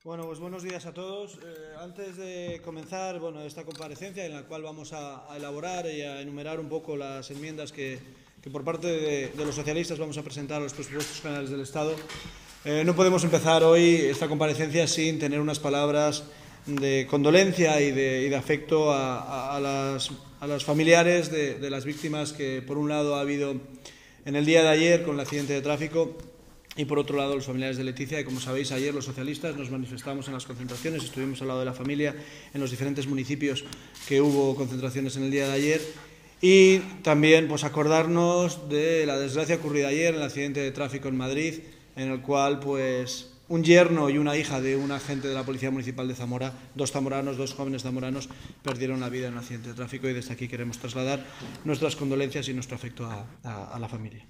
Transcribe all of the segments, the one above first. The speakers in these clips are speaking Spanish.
Bueno, pues buenos días a todos. Antes de comenzar esta comparecencia en la cual vamos a elaborar y a enumerar un poco las enmiendas que por parte de los socialistas vamos a presentar a los presupuestos generales del Estado, no podemos empezar hoy esta comparecencia sin tener unas palabras de condolencia y de afecto a las familiares de las víctimas que, por un lado, ha habido en el día de ayer con el accidente de tráfico. Y, por otro lado, los familiares de Leticia, y como sabéis, ayer los socialistas nos manifestamos en las concentraciones, estuvimos al lado de la familia en los diferentes municipios que hubo concentraciones en el día de ayer, y también acordarnos de la desgracia ocurrida ayer en el accidente de tráfico en Madrid, en el cual un yerno y una hija de un agente de la Policía Municipal de Zamora, dos jóvenes zamoranos, perdieron la vida en un accidente de tráfico, y desde aquí queremos trasladar nuestras condolencias y nuestro afecto a la familia.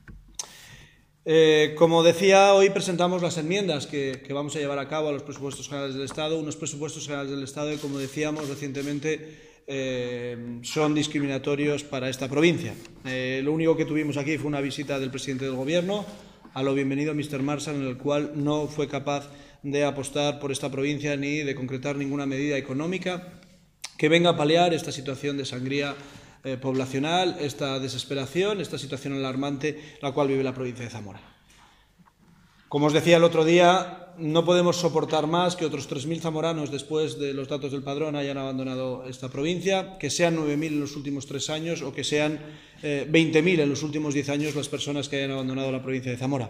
Como decía, hoy presentamos las enmiendas que vamos a llevar a cabo a los presupuestos generales del Estado, unos presupuestos generales del Estado que, como decíamos recientemente, son discriminatorios para esta provincia. Lo único que tuvimos aquí fue una visita del presidente del Gobierno, a lo bienvenido Mr. Marshall, en el cual no fue capaz de apostar por esta provincia ni de concretar ninguna medida económica que venga a paliar esta situación de sangría poblacional, esta desesperación, esta situación alarmante la cual vive la provincia de Zamora. Como os decía el otro día, no podemos soportar más que otros 3.000 zamoranos, después de los datos del padrón, hayan abandonado esta provincia, que sean 9.000 en los últimos 3 años o que sean 20.000 en los últimos 10 años las personas que hayan abandonado la provincia de Zamora.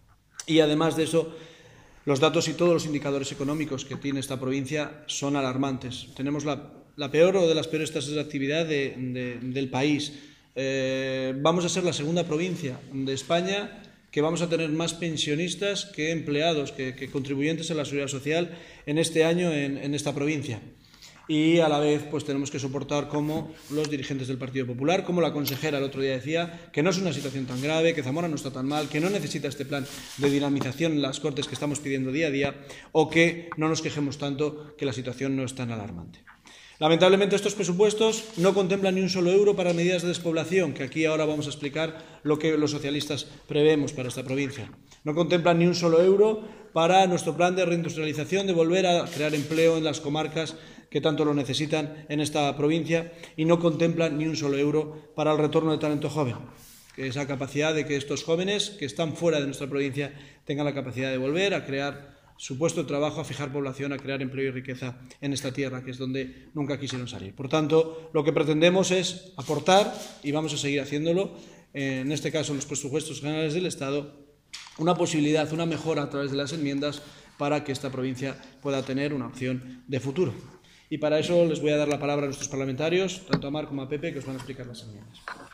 Y además de eso, los datos y todos los indicadores económicos que tiene esta provincia son alarmantes. Tenemos la peor o de las peores tasas de actividad del país. Vamos a ser la segunda provincia de España que vamos a tener más pensionistas que empleados, que contribuyentes a la seguridad social en este año en esta provincia. Y a la vez tenemos que soportar como los dirigentes del Partido Popular, como la consejera el otro día decía, que no es una situación tan grave, que Zamora no está tan mal, que no necesita este plan de dinamización en las Cortes que estamos pidiendo día a día, o que no nos quejemos tanto, que la situación no es tan alarmante. Lamentablemente, estos presupuestos no contemplan ni un solo euro para medidas de despoblación, que aquí ahora vamos a explicar lo que los socialistas prevemos para esta provincia. No contemplan ni un solo euro para nuestro plan de reindustrialización, de volver a crear empleo en las comarcas que tanto lo necesitan en esta provincia, y no contemplan ni un solo euro para el retorno de talento joven, que esa capacidad de que estos jóvenes que están fuera de nuestra provincia tengan la capacidad de volver a crear su puesto de trabajo, a fijar población, a crear empleo y riqueza en esta tierra, que es donde nunca quisieron salir. Por tanto, lo que pretendemos es aportar, y vamos a seguir haciéndolo, en este caso en los presupuestos generales del Estado, una posibilidad, una mejora a través de las enmiendas para que esta provincia pueda tener una opción de futuro. Y para eso les voy a dar la palabra a nuestros parlamentarios, tanto a Mar como a Pepe, que os van a explicar las enmiendas.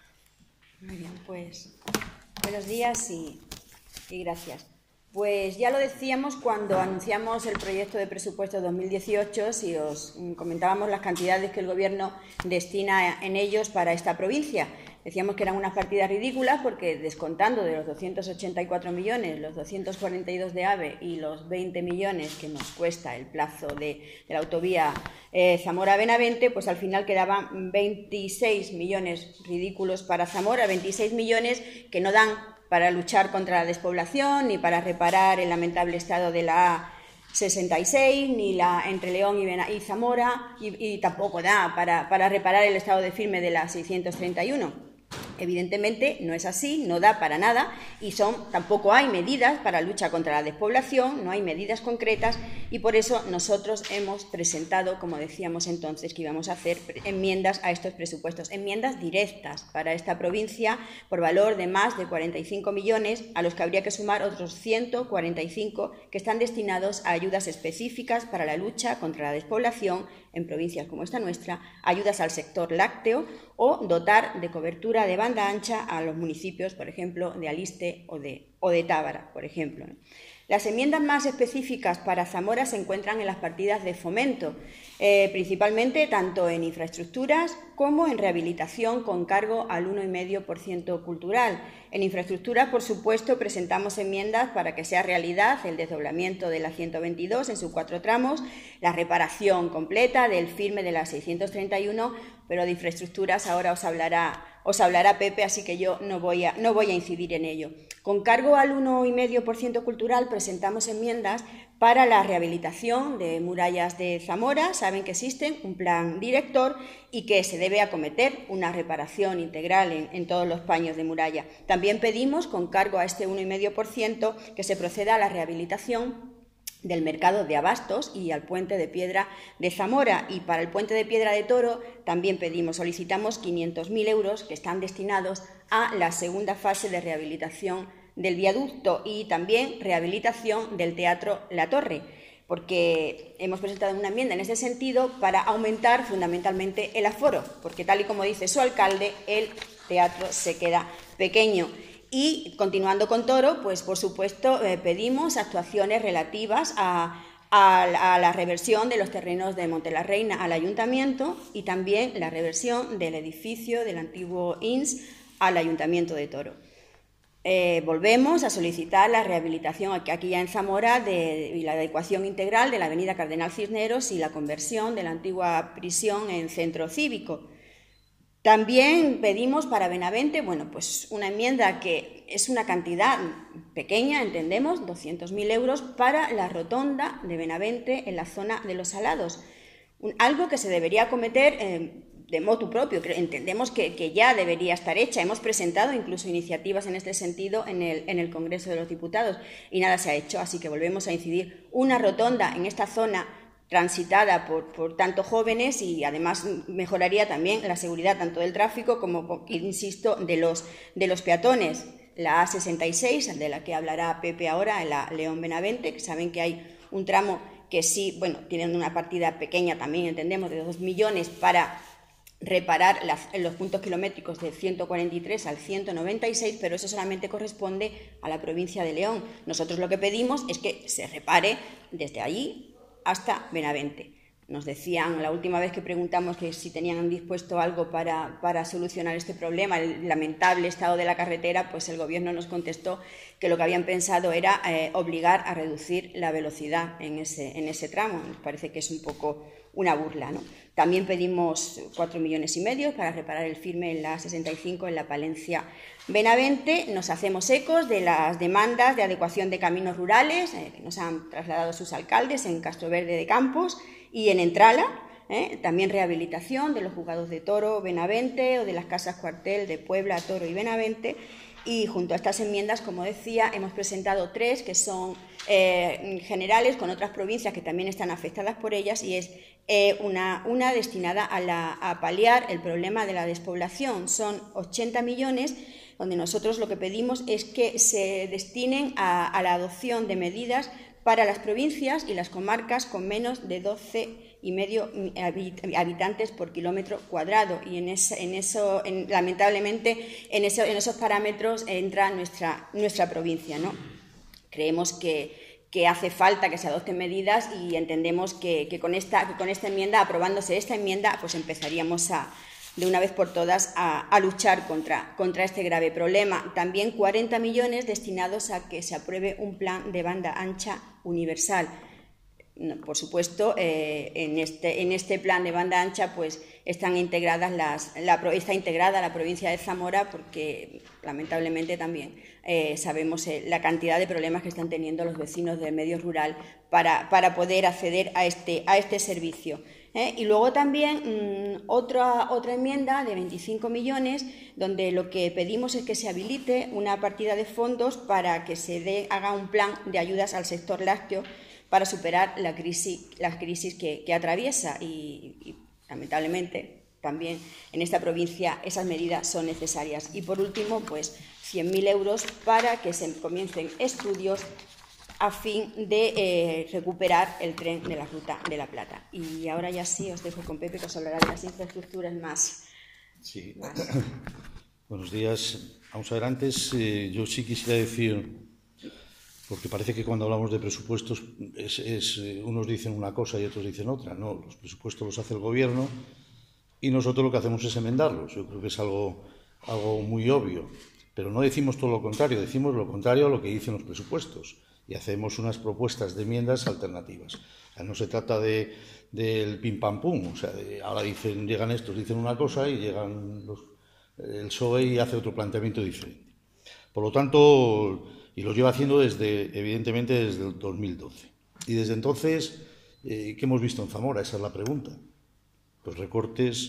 Muy bien, pues buenos días y gracias. Pues ya lo decíamos cuando anunciamos el proyecto de presupuesto 2018, si os comentábamos las cantidades que el Gobierno destina en ellos para esta provincia. Decíamos que eran unas partidas ridículas porque, descontando de los 284 millones, los 242 de AVE y los 20 millones que nos cuesta el plazo de la autovía Zamora-Benavente, pues al final quedaban 26 millones ridículos para Zamora, 26 millones que no dan para luchar contra la despoblación, ni para reparar el lamentable estado de la A66, ni la entre León y Zamora, y tampoco da para reparar el estado de firme de la 631. Evidentemente no es así, no da para nada, y tampoco hay medidas para lucha contra la despoblación, no hay medidas concretas, y por eso nosotros hemos presentado, como decíamos entonces, que íbamos a hacer enmiendas a estos presupuestos, enmiendas directas para esta provincia por valor de más de 45 millones, a los que habría que sumar otros 145 que están destinados a ayudas específicas para la lucha contra la despoblación en provincias como esta nuestra, ayudas al sector lácteo o dotar de cobertura de banda ancha a los municipios, por ejemplo, de Aliste o de Tábara, por ejemplo. Las enmiendas más específicas para Zamora se encuentran en las partidas de fomento, principalmente tanto en infraestructuras como en rehabilitación con cargo al 1,5% cultural. En infraestructuras, por supuesto, presentamos enmiendas para que sea realidad el desdoblamiento de la 122 en sus 4 tramos, la reparación completa del firme de la 631, pero de infraestructuras ahora os hablará os hablará Pepe, así que yo no voy a incidir en ello. Con cargo al 1,5% cultural presentamos enmiendas para la rehabilitación de murallas de Zamora. Saben que existe un plan director y que se debe acometer una reparación integral en todos los paños de muralla. También pedimos, con cargo a este 1,5%, que se proceda a la rehabilitación del mercado de Abastos y al puente de piedra de Zamora. Y para el puente de Piedra de Toro también solicitamos 500.000 euros que están destinados a la segunda fase de rehabilitación del viaducto y también rehabilitación del Teatro La Torre, porque hemos presentado una enmienda en ese sentido para aumentar fundamentalmente el aforo, porque tal y como dice su alcalde, el teatro se queda pequeño. Y continuando con Toro, pues por supuesto pedimos actuaciones relativas a la reversión de los terrenos de Monte la Reina al ayuntamiento y también la reversión del edificio del antiguo INS al ayuntamiento de Toro. Volvemos a solicitar la rehabilitación aquí ya en Zamora y la adecuación integral de la avenida Cardenal Cisneros y la conversión de la antigua prisión en centro cívico. También pedimos para Benavente, pues una enmienda que es una cantidad pequeña, entendemos, 200.000 euros para la rotonda de Benavente en la zona de Los Salados. Algo que se debería acometer de motu propio, entendemos que ya debería estar hecha. Hemos presentado incluso iniciativas en este sentido en el Congreso de los Diputados y nada se ha hecho, así que volvemos a incidir. Una rotonda en esta zona transitada por tanto jóvenes y además mejoraría también la seguridad tanto del tráfico como, insisto, de los peatones. La A66, de la que hablará Pepe ahora, en la León Benavente, que saben que hay un tramo que sí, tienen una partida pequeña también, entendemos, de 2 millones para reparar los puntos kilométricos del 143 al 196, pero eso solamente corresponde a la provincia de León. Nosotros lo que pedimos es que se repare desde allí hasta Benavente. Nos decían la última vez que preguntamos que si tenían dispuesto algo para solucionar este problema, el lamentable estado de la carretera, pues el Gobierno nos contestó que lo que habían pensado era obligar a reducir la velocidad en ese tramo. Nos parece que es un poco una burla, ¿no? También pedimos 4,5 millones para reparar el firme en la 65 en la Palencia Benavente. Nos hacemos ecos de las demandas de adecuación de caminos rurales que nos han trasladado sus alcaldes en Castroverde de Campos y en Entrala. También rehabilitación de los juzgados de Toro, Benavente o de las casas cuartel de Puebla, Toro y Benavente. Y junto a estas enmiendas, como decía, hemos presentado 3 que son generales con otras provincias que también están afectadas por ellas y es una destinada a paliar el problema de la despoblación. Son 80 millones donde nosotros lo que pedimos es que se destinen a la adopción de medidas para las provincias y las comarcas con menos de 12,5 habitantes por kilómetro cuadrado y lamentablemente en esos parámetros entra nuestra provincia, ¿no? Creemos que hace falta que se adopten medidas y entendemos que con esta enmienda, aprobándose esta enmienda, pues empezaríamos de una vez por todas a luchar contra este grave problema. También 40 millones destinados a que se apruebe un plan de banda ancha universal. Por supuesto, en este plan de banda ancha pues está integrada la provincia de Zamora porque lamentablemente también sabemos la cantidad de problemas que están teniendo los vecinos del medio rural para poder acceder a este servicio. Y luego también otra enmienda de 25 millones donde lo que pedimos es que se habilite una partida de fondos para que haga un plan de ayudas al sector lácteo para superar las crisis que atraviesa y lamentablemente también en esta provincia esas medidas son necesarias. Y por último, pues 100.000 euros para que se comiencen estudios a fin de recuperar el tren de la Ruta de la Plata. Y ahora ya sí os dejo con Pepe que os hablará de las infraestructuras más. Sí. Buenos días. Vamos a ver, antes yo sí quisiera decir, porque parece que cuando hablamos de presupuestos unos dicen una cosa y otros dicen otra. No, los presupuestos los hace el Gobierno y nosotros lo que hacemos es enmendarlos. Yo creo que es algo muy obvio, pero no decimos todo lo contrario, decimos lo contrario a lo que dicen los presupuestos y hacemos unas propuestas de enmiendas alternativas. O sea, no se trata del pim pam pum, o sea, ahora llegan estos, dicen una cosa y llegan el PSOE hace otro planteamiento diferente. Por lo tanto, y lo lleva haciendo evidentemente desde el 2012. Y desde entonces, ¿qué hemos visto en Zamora? Esa es la pregunta. Pues recortes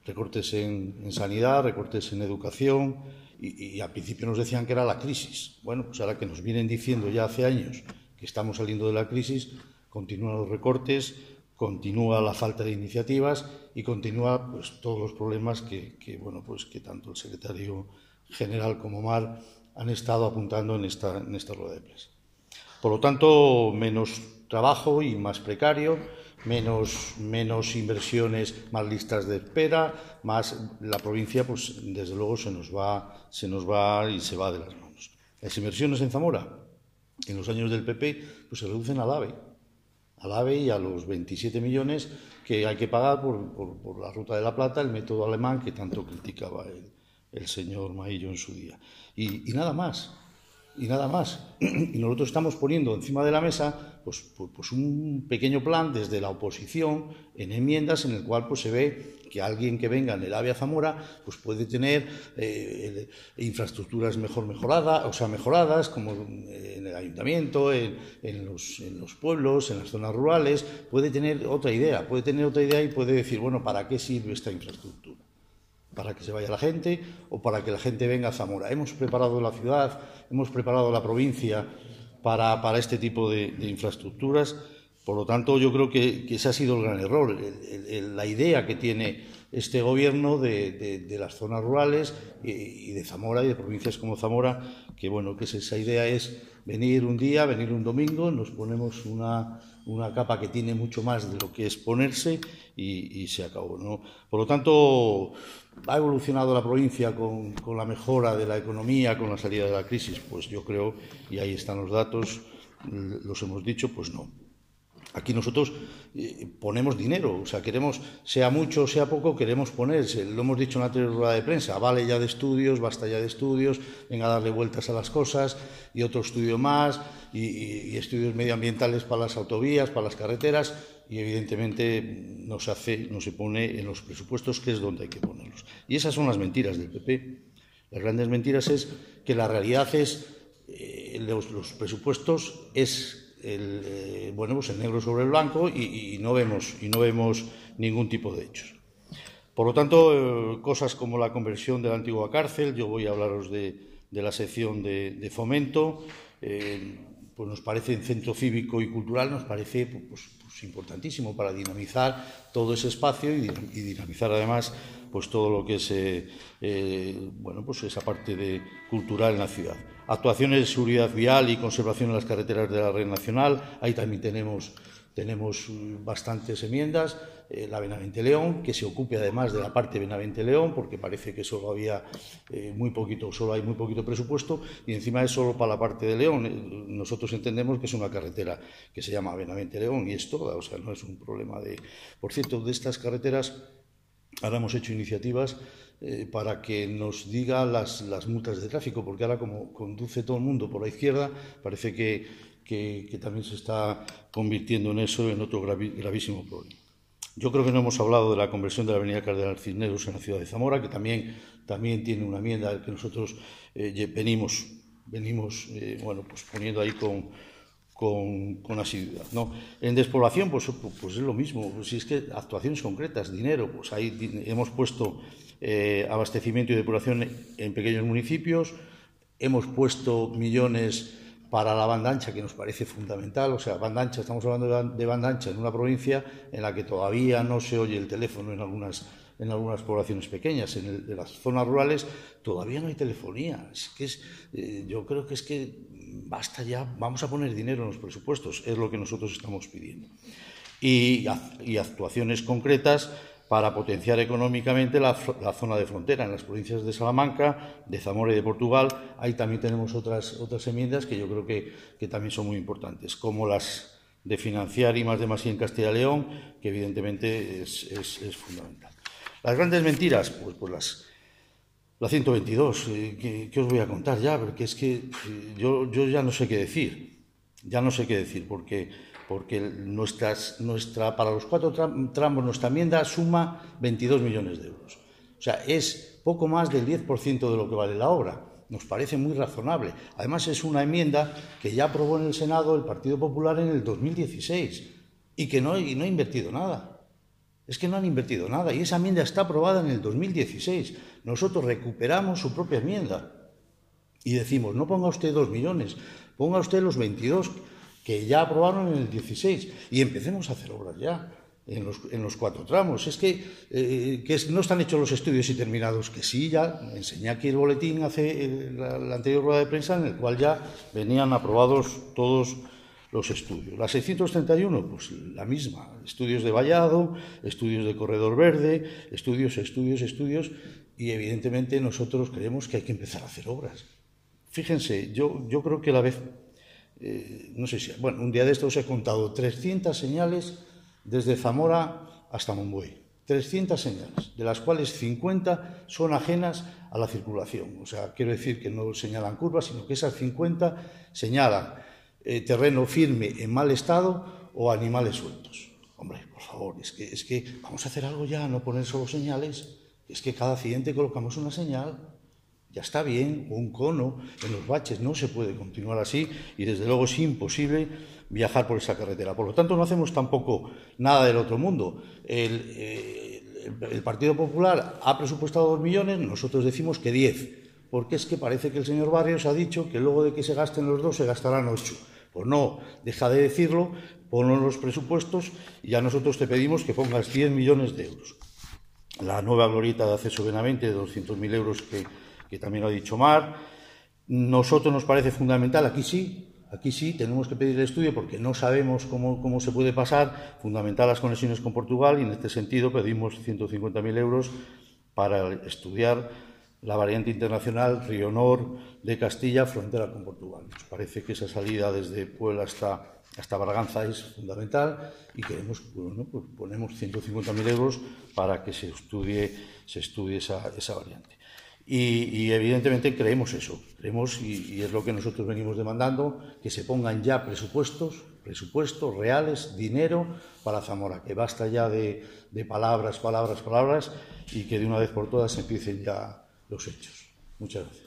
en sanidad, recortes en educación, y al principio nos decían que era la crisis. Bueno, pues ahora que nos vienen diciendo ya hace años que estamos saliendo de la crisis, continúan los recortes, continúa la falta de iniciativas y continúa pues todos los problemas que tanto el secretario general como Mar han estado apuntando en esta rueda de prensa. Por lo tanto, menos trabajo y más precario, menos inversiones, más listas de espera, más la provincia, pues desde luego se nos va y se va de las manos. Las inversiones en Zamora, en los años del PP, pues se reducen al AVE y a los 27 millones que hay que pagar por la Ruta de la Plata, el método alemán que tanto criticaba el señor Maillo en su día. Y nada más. Y nosotros estamos poniendo encima de la mesa pues un pequeño plan desde la oposición en enmiendas en el cual pues se ve que alguien que venga en el AVE a Zamora pues puede tener infraestructuras mejoradas, como en el ayuntamiento, en los pueblos, en las zonas rurales, puede tener otra idea y puede decir, bueno, ¿para qué sirve esta infraestructura? ¿Para que se vaya la gente o para que la gente venga a Zamora? Hemos preparado la ciudad, hemos preparado la provincia para este tipo de infraestructuras. Por lo tanto, yo creo que ese ha sido el gran error, la idea que tiene este gobierno de las zonas rurales y de Zamora y de provincias como Zamora, que esa idea es venir un día, venir un domingo, nos ponemos una capa que tiene mucho más de lo que es ponerse y se acabó, ¿no? Por lo tanto, ¿ha evolucionado la provincia con la mejora de la economía, con la salida de la crisis? Pues yo creo, y ahí están los datos, los hemos dicho, pues no. Aquí nosotros ponemos dinero, o sea, queremos, sea mucho o sea poco, queremos ponerse. Lo hemos dicho en la anterior rueda de prensa, vale ya de estudios, basta ya de estudios, venga a darle vueltas a las cosas y otro estudio más y estudios medioambientales para las autovías, para las carreteras y evidentemente no se pone en los presupuestos, que es donde hay que ponerlos. Y esas son las mentiras del PP. Las grandes mentiras es que la realidad es, los presupuestos es el negro sobre el blanco y no vemos ningún tipo de hechos. Por lo tanto, cosas como la conversión de la antigua cárcel, yo voy a hablaros de la sección de fomento, pues nos parece, en centro cívico y cultural, nos parece pues importantísimo para dinamizar todo ese espacio y dinamizar además pues todo lo que es esa parte cultural en la ciudad. Actuaciones de seguridad vial y conservación en las carreteras de la red nacional, ahí también tenemos bastantes enmiendas. La Benavente-León, que se ocupe además de la parte Benavente-León, porque parece que solo hay muy poquito presupuesto, y encima es solo para la parte de León. Nosotros entendemos que es una carretera que se llama Benavente-León y es toda, o sea, no es un problema de... Por cierto, de estas carreteras ahora hemos hecho iniciativas para que nos diga las multas de tráfico, porque ahora como conduce todo el mundo por la izquierda, parece que también se está convirtiendo en eso, en otro gravísimo problema. Yo creo que no hemos hablado de la conversión de la avenida Cardenal Cisneros en la ciudad de Zamora, que también tiene una enmienda que nosotros venimos poniendo ahí con asiduidad, ¿no? En despoblación, pues es lo mismo. Si es que actuaciones concretas, dinero, pues ahí hemos puesto abastecimiento y depuración en pequeños municipios, hemos puesto millones para la banda ancha, que nos parece fundamental. O sea, banda ancha, estamos hablando de banda ancha en una provincia en la que todavía no se oye el teléfono en algunas poblaciones pequeñas. En las zonas rurales todavía no hay telefonía. Yo creo que es que basta ya, vamos a poner dinero en los presupuestos, es lo que nosotros estamos pidiendo. Y actuaciones concretas para potenciar económicamente la zona de frontera en las provincias de Salamanca, de Zamora y de Portugal. Ahí también tenemos otras enmiendas que yo creo que también son muy importantes, como las de financiar I+D+I en Castilla y León, que evidentemente es fundamental. Las grandes mentiras, pues la 122, ¿qué os voy a contar ya? Porque es que yo ya no sé qué decir, porque para los 4 tramos nuestra enmienda suma 22 millones de euros. O sea, es poco más del 10% de lo que vale la obra. Nos parece muy razonable. Además, es una enmienda que ya aprobó en el Senado el Partido Popular en el 2016 y que no ha invertido nada. Es que no han invertido nada y esa enmienda está aprobada en el 2016. Nosotros recuperamos su propia enmienda y decimos, no ponga usted 2 millones, ponga usted los 22 que ya aprobaron en el 16 y empecemos a hacer obras ya en los 4 tramos. Es que no están hechos los estudios y terminados, que sí, ya enseñé aquí el boletín hace la anterior rueda de prensa en el cual ya venían aprobados todos los estudios. La 631, pues la misma, estudios de vallado, estudios de corredor verde, estudios, y evidentemente nosotros creemos que hay que empezar a hacer obras. Fíjense, yo creo que no sé si, bueno, un día de estos he contado 300 señales desde Zamora hasta Monbuey. 300 señales, de las cuales 50 son ajenas a la circulación. O sea, quiero decir que no señalan curvas, sino que esas 50 señalan terreno firme en mal estado o animales sueltos. Hombre, por favor, es que vamos a hacer algo ya, no poner solo señales. Es que cada accidente colocamos una señal. Ya está bien, un cono en los baches. No se puede continuar así y desde luego es imposible viajar por esa carretera. Por lo tanto, no hacemos tampoco nada del otro mundo. El Partido Popular ha presupuestado 2 millones, nosotros decimos que 10, porque es que parece que el señor Barrios ha dicho que luego de que se gasten los 2 se gastarán 8. Pues no, deja de decirlo, ponlos los presupuestos y ya nosotros te pedimos que pongas 10 millones de euros. La nueva glorieta de acceso Benavente de 200.000 euros que también lo ha dicho Mar. Nosotros nos parece fundamental, aquí sí, tenemos que pedir el estudio porque no sabemos cómo se puede pasar, fundamental las conexiones con Portugal y en este sentido pedimos 150.000 euros para estudiar la variante internacional Río Nor de Castilla, frontera con Portugal. Nos parece que esa salida desde Puebla hasta Braganza es fundamental y queremos, bueno, pues ponemos 150.000 euros para que se estudie esa variante. Y evidentemente creemos eso, y es lo que nosotros venimos demandando, que se pongan ya presupuestos reales, dinero para Zamora, que basta ya de palabras y que de una vez por todas empiecen ya los hechos. Muchas gracias.